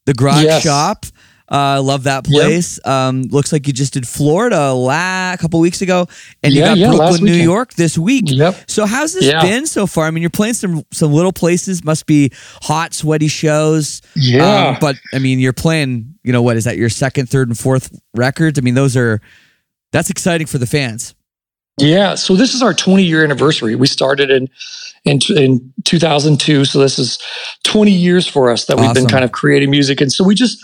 the Garage Yes. Shop. Uh, love that place. Yep. Um, looks like you just did Florida la- a couple weeks ago, and you yeah, got yeah, Brooklyn, New York this week. Yep. So how's this yeah. been so far? I mean, you're playing some some little places, must be hot, sweaty shows. Yeah. Um, but I mean, you're playing, you know, what is that, your second, third, and fourth records? I mean, those are, that's exciting for the fans. Yeah. So this is our twenty year anniversary. We started in, in, in two thousand two. So this is twenty years for us that we've Awesome. been kind of creating music. And so we just,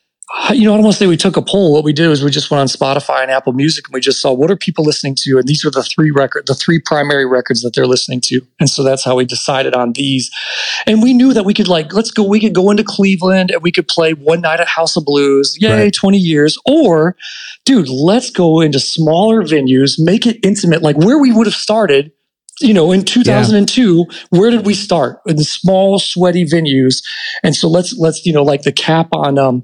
you know, I don't want to say we took a poll. What we did was we just went on Spotify and Apple Music, and we just saw what are people listening to, and these are the three record, the three primary records that they're listening to, and so that's how we decided on these. And we knew that we could like, let's go, we could go into Cleveland and we could play one night at House of Blues, yay, right. twenty years, or, dude, let's go into smaller venues, make it intimate, like where we would have started. You know, in two thousand two, yeah. where did we start? In the small, sweaty venues. And so let's, let's, you know, like the cap on um,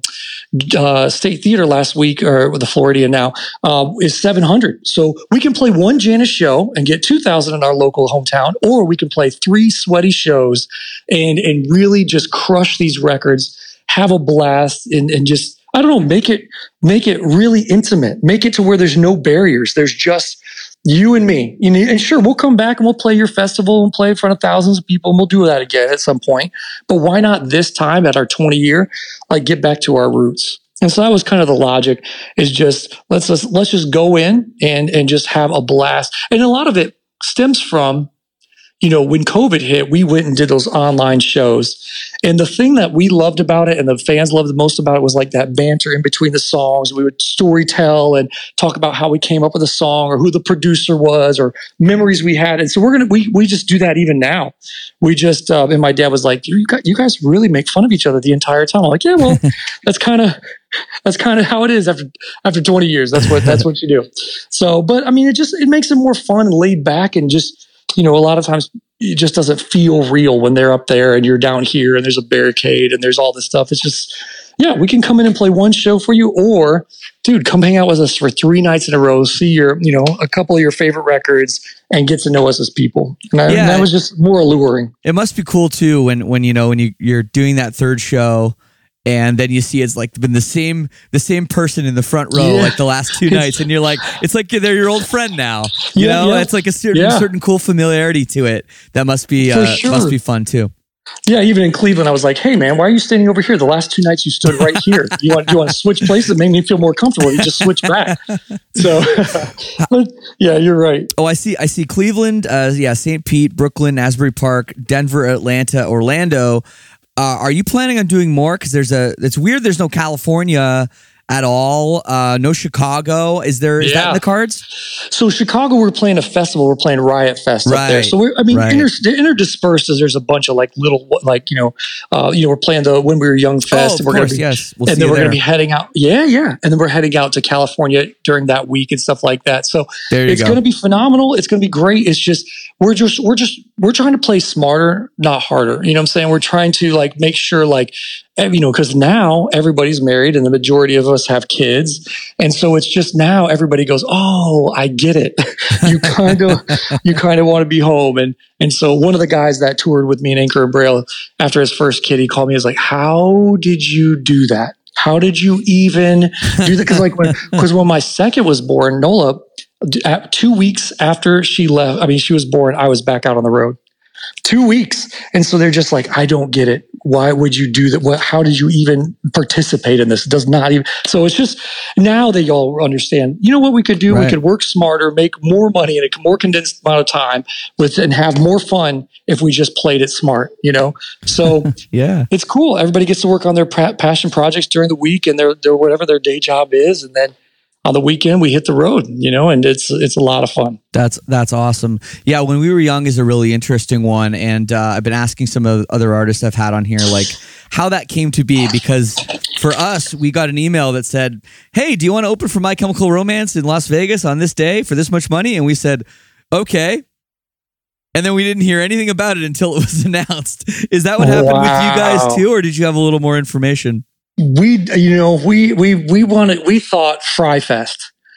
uh, State Theater last week, or the Floridian now, uh, is seven hundred. So we can play one Janis show and get two thousand in our local hometown, or we can play three sweaty shows and, and really just crush these records, have a blast, and, and just, I don't know, make it, make it really intimate, make it to where there's no barriers. There's just you and me, you know, and sure, we'll come back and we'll play your festival and play in front of thousands of people, and we'll do that again at some point. But why not this time at our twenty year, like get back to our roots? And so that was kind of the logic, is just let's just, let's just go in and and just have a blast. And a lot of it stems from, you know, when COVID hit, we went and did those online shows. And the thing that we loved about it and the fans loved the most about it was like that banter in between the songs. We would story tell and talk about how we came up with a song, or who the producer was, or memories we had. And so we're going to, we we just do that even now. We just, uh, and my dad was like, you guys, you guys really make fun of each other the entire time. I'm like, yeah, well, that's kind of, that's kind of how it is after, after twenty years. That's what, that's what you do. So, but I mean, it just, it makes it more fun and laid back, and just, you know, a lot of times it just doesn't feel real when they're up there and you're down here and there's a barricade and there's all this stuff. It's just, yeah, we can come in and play one show for you, or dude, come hang out with us for three nights in a row, see your, you know, a couple of your favorite records and get to know us as people. And, I, yeah, and that was just more alluring. It must be cool too when, when, you know, when you, you're doing that third show, and then you see it's like been the same the same person in the front row yeah. like the last two nights, and you're like, it's like they're your old friend now. You yeah, know, yeah. it's like a certain yeah. certain cool familiarity to it that must be uh, sure. must be fun too. Yeah, even in Cleveland, I was like, "Hey, man, why are you standing over here? The last two nights you stood right here. You want you want to switch places? It made me feel more comfortable. You just switch back." So, but, yeah, you're right. Oh, I see. I see. Cleveland, uh, yeah, Saint Pete, Brooklyn, Asbury Park, Denver, Atlanta, Orlando. Uh, are you planning on doing more? Because there's a. It's weird. There's no California at all. Uh, no Chicago. Is there? Is yeah. that in the cards? So Chicago, we're playing a festival. We're playing Riot Fest right. up there. So we're, I mean, right. inter, interdispersed is there's a bunch of like little, like you know, uh, you know, we're playing the When We Were Young Fest. Oh, of and we're course, gonna be, yes. We'll and see then you we're there. going to be heading out. Yeah, yeah. And then we're heading out to California during that week and stuff like that. So there you it's go. going to be phenomenal. It's going to be great. It's just we're just we're just we're trying to play smarter, not harder. You know what I'm saying? We're trying to like make sure like. You know, because now everybody's married and the majority of us have kids. And so it's just now everybody goes, oh, I get it. you kind of, you kind of want to be home. And, and so one of the guys that toured with me in Anchor and Braille after his first kid, he called me, he was like, how did you do that? How did you even do that? Because like when, because when my second was born, Nola, at two weeks after she left, I mean, she was born, I was back out on the road. Two weeks. And so they're just like, I don't get it. Why would you do that? What, how did you even participate in this? It does not even. So it's just now they all understand, you know what we could do? Right. We could work smarter, make more money in a more condensed amount of time with, and have more fun if we just played it smart, you know? So yeah, it's cool. Everybody gets to work on their pa- passion projects during the week and their, their, whatever their day job is. And then on the weekend we hit the road, you know, and it's it's a lot of fun. That's that's awesome. Yeah, When We Were Young is a really interesting one, and uh, I've been asking some of the other artists I've had on here like how that came to be, because for us we got an email that said, "Hey, do you want to open for My Chemical Romance in Las Vegas on this day for this much money?" And we said, "Okay." And then we didn't hear anything about it until it was announced. Is that what happened wow. with you guys too, or did you have a little more information? We, you know, we, we, we wanted, we thought Fry Fest.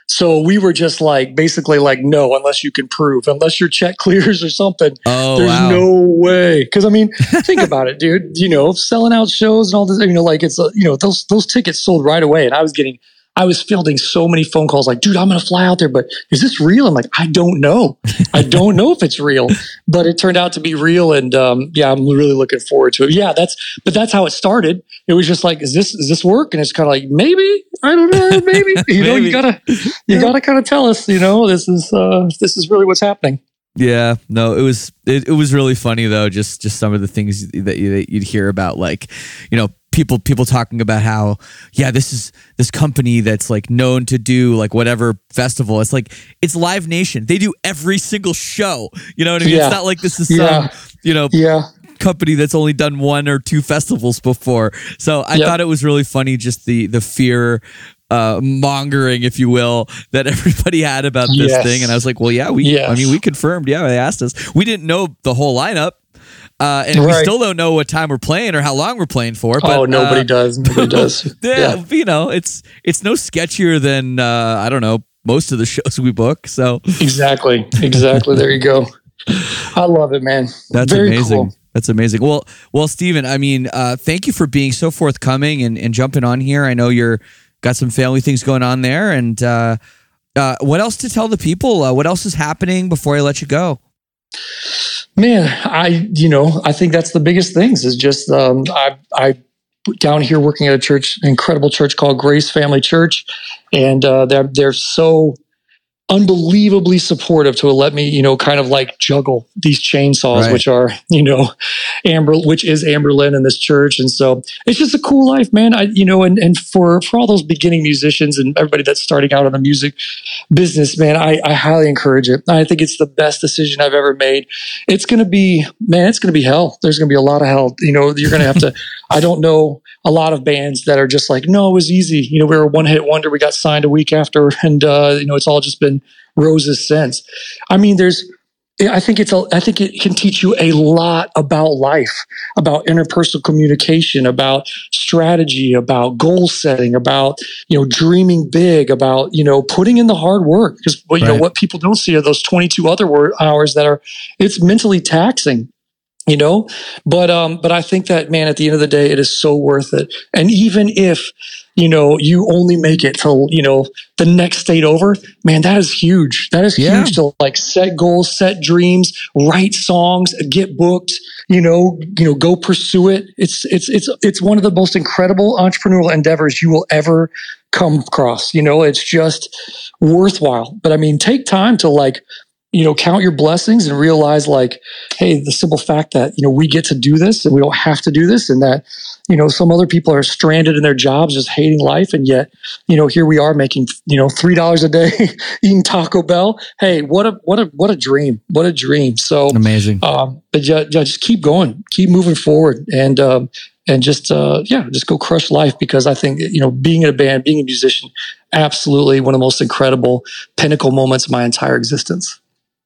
So we were just like, basically like, no, unless you can prove, unless your check clears or something, oh, there's wow. no way. Cause I mean, think about it, dude, you know, selling out shows and all this, you know, like it's, uh, you know, those, those tickets sold right away. And I was getting, I was fielding so many phone calls like, dude, I'm going to fly out there, but is this real? I'm like, I don't know. I don't know if it's real, but it turned out to be real. And um, yeah, I'm really looking forward to it. Yeah, that's, but that's how it started. It was just like, is this, is this work? And it's kind of like, maybe, I don't know, maybe, you know, you gotta, you gotta kind of tell us, you know, this is, uh, this is really what's happening. Yeah, no, it was, it, it was really funny though. Just, just some of the things that, you, that you'd hear about, like, you know, people people talking about how, yeah, this is this company that's like known to do like whatever festival. It's like, it's Live Nation. They do every single show. You know what I mean? Yeah. It's not like this is some, Yeah. you know, Yeah. company that's only done one or two festivals before. So I Yep. thought it was really funny, just the the fear uh, mongering, if you will, that everybody had about this Yes. thing. And I was like, well, yeah, we, Yes. I mean, we confirmed. Yeah, they asked us. We didn't know the whole lineup. Uh, and we Right. still don't know what time we're playing or how long we're playing for. But, Oh, nobody uh, does. Nobody does. yeah, Yeah. you know, it's it's no sketchier than uh, I don't know, most of the shows we book. So Exactly. Exactly. There you go. I love it, man. that's Very amazing. cool. That's amazing. Well, well, Steven, I mean, uh, thank you for being so forthcoming and, and jumping on here. I know you're got some family things going on there, and uh, uh, what else to tell the people? Uh, what else is happening before I let you go? Man, I, you know, I think that's the biggest things is just, um, I, I down here working at a church, incredible church called Grace Family Church. And, uh, they're, they're so unbelievably supportive to let me, you know, kind of like juggle these chainsaws, Right. which are, you know, Amber, which is Amberlynn in this church. And so it's just a cool life, man. I, you know, and, and for, for all those beginning musicians and everybody that's starting out in the music business, man, I, I highly encourage it. I think it's the best decision I've ever made. It's going to be, man, it's going to be hell. There's going to be a lot of hell. You know, you're going to have to, I don't know a lot of bands that are just like, no, it was easy. You know, we were a one hit wonder. We got signed a week after, and, uh, you know, it's all just been roses since. I mean, there's, I think it's a, I think it can teach you a lot about life, about interpersonal communication, about strategy, about goal setting, about, you know, dreaming big, about, you know, putting in the hard work. Because, well, you Right. know, what people don't see are those twenty-two other wor- hours that are, it's mentally taxing. You know, but um, but I think that, man, at the end of the day, it is so worth it. And even if, you know, you only make it till, you know, the next state over, man, that is huge. That is Yeah. huge to like set goals, set dreams, write songs, get booked, you know, you know, go pursue it. It's it's it's it's one of the most incredible entrepreneurial endeavors you will ever come across. You know, it's just worthwhile. But I mean, take time to like, you know, count your blessings and realize like, hey, the simple fact that, you know, we get to do this and we don't have to do this, and that, you know, some other people are stranded in their jobs just hating life. And yet, you know, here we are making, you know, three dollars a day eating Taco Bell. Hey, what a, what a, what a dream. What a dream. So Amazing. um, but yeah, yeah, just keep going, keep moving forward, and, um, and just, uh, yeah, just go crush life. Because I think, you know, being in a band, being a musician, absolutely one of the most incredible pinnacle moments of my entire existence.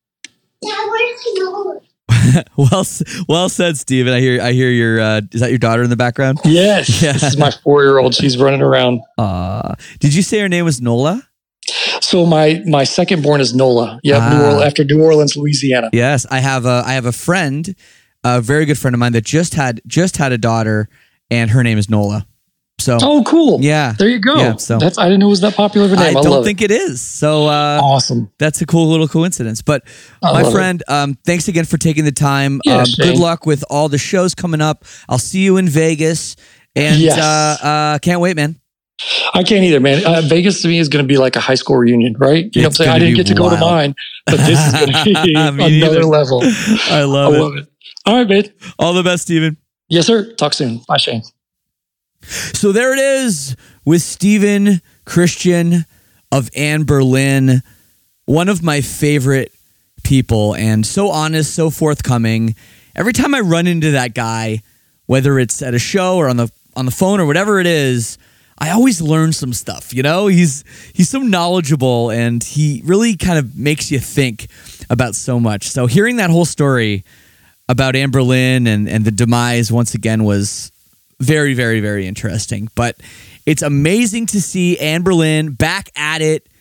well, s- well said, Steven. I hear, I hear your. Uh, is that your daughter in the background? Yes. Yeah. This is my four-year-old. She's running around. Uh, did you say her name was Nola? So my my second born is Nola. Yeah, Ah. New Orleans, after New Orleans, Louisiana. Yes, I have a. I have a friend, a very good friend of mine that just had just had a daughter, and her name is Nola. So, Oh, cool. yeah, There you go. Yeah, so- That's I didn't know it was that popular of a I name. I, don't love think it is. So, uh, it. Awesome. that's a cool little coincidence. But I my love it. friend, um, thanks again for taking the time. Yeah, um, Shane. good luck with all the shows coming up. I'll see you in Vegas, and Yes. uh, uh, can't wait, man. I can't either, man. Uh, Vegas to me is going to be like a high school reunion, right? You know what I'm It's saying? gonna I didn't be get to go to wild. mine, but this is going to be Me another neither. level. I I love it. love it. All right, man. All the best, Steven. Yes, sir. Talk soon. Bye, Shane. So there it is with Steven Christian of Anberlin, one of my favorite people, and so honest, so forthcoming. Every time I run into that guy, whether it's at a show or on the on the phone or whatever it is, I always learn some stuff. You know, he's he's so knowledgeable, and he really kind of makes you think about so much. So hearing that whole story about Anberlin and and the demise once again was very, very, very interesting. But it's amazing to see Anberlin back at it,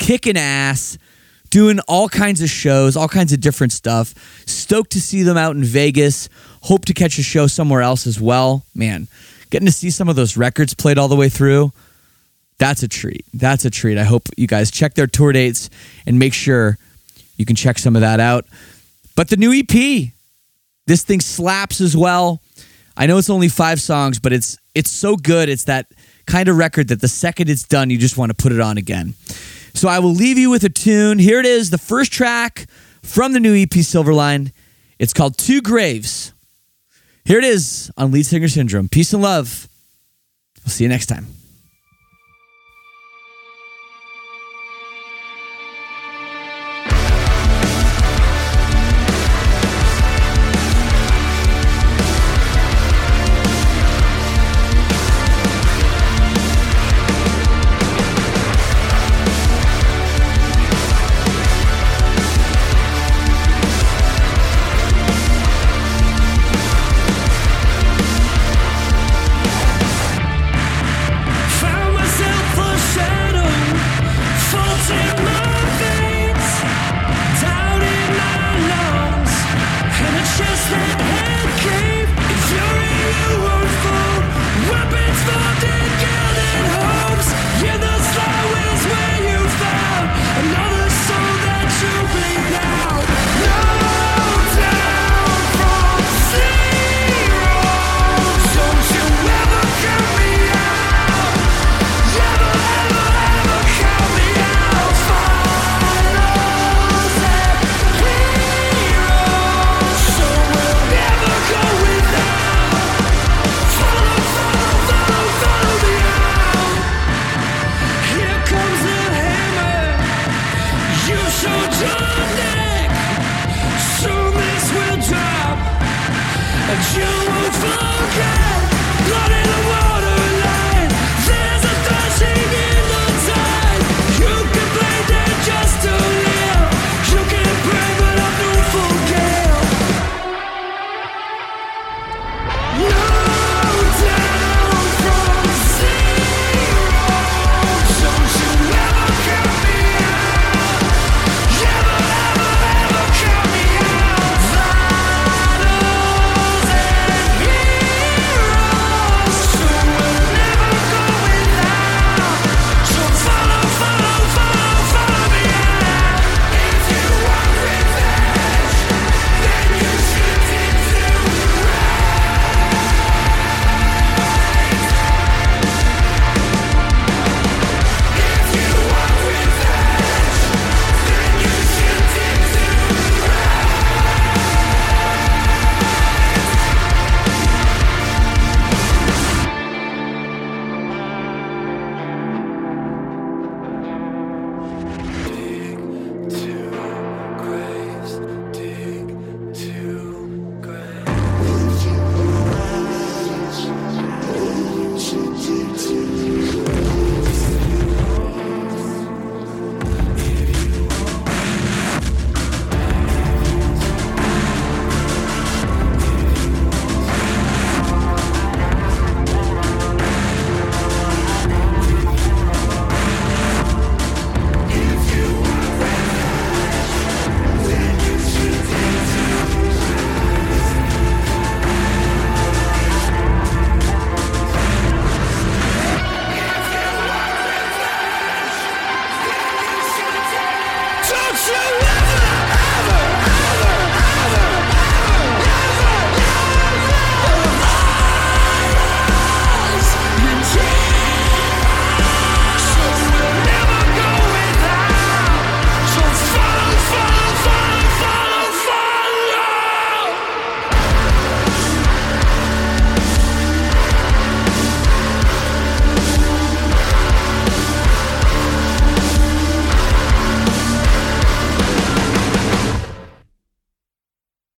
kicking ass, doing all kinds of shows, all kinds of different stuff. Stoked to see them out in Vegas. Hope to catch a show somewhere else as well. Man, getting to see some of those records played all the way through, that's a treat. That's a treat. I hope you guys check their tour dates and make sure you can check some of that out. But the new E P, this thing slaps as well. I know it's only five songs, but it's it's so good. It's that kind of record that the second it's done, you just want to put it on again. So I will leave you with a tune. Here it is, the first track from the new E P Silverline. It's called Two Graves. Here it is on Lead Singer Syndrome. Peace and love. We'll see you next time.